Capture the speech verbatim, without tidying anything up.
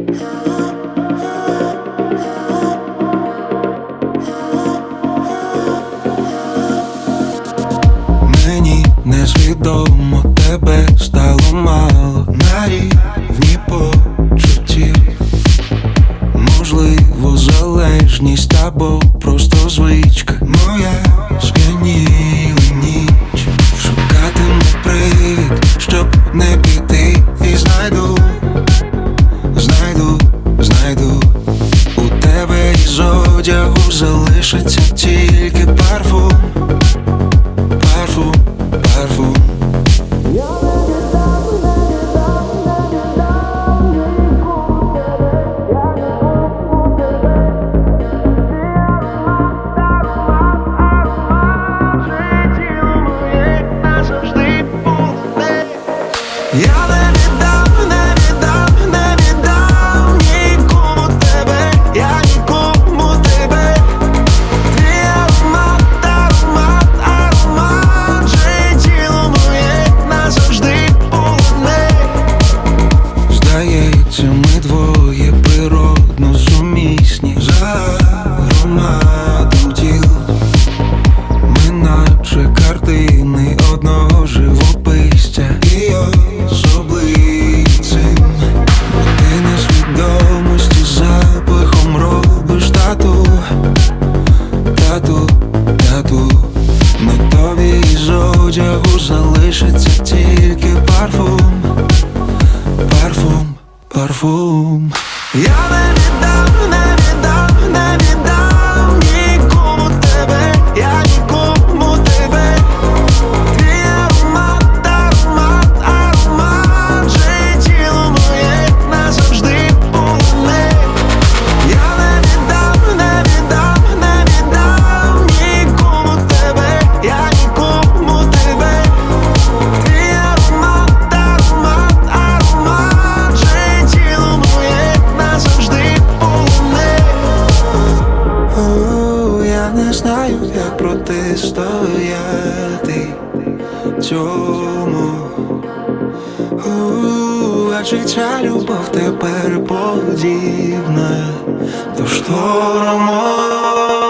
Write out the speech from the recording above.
Мені несвідомо тебе стало мало на рівні почуттів. Можливо, залежність або просто звичка моя сп'яніла ніч. Шукатиму привід, щоб не піти, і знайду, знайду, знайду. У тебе із одягу залишиться тільки парфум, парфум, парфум. Я не віддам, не віддам, не віддам нікому тебе, я нікому тебе. Твій аромат, аромат, аромат, же тіло моє назавжди полоне. Здається, ми двоє природно сумісні за ароматом тіл. Ми наче картини одного живописця. І Тату, тату, на тобі із одягу залишиться тільки парфум, парфум, парфум. Я не віддам, не віддам, не віддам нікому тебе, я нікому тебе. Твій аромат, аромат, аромат, же тіло моє назавжди полоне. Я не віддам, не віддам, не віддам нікому тебе, я нікому тебе. Твій аромат, аромат, аромат, же тіло моє назавжди полоне. О, я не знаю, як протистояти цьому. О, адже ця любов тепер подібна до шторму.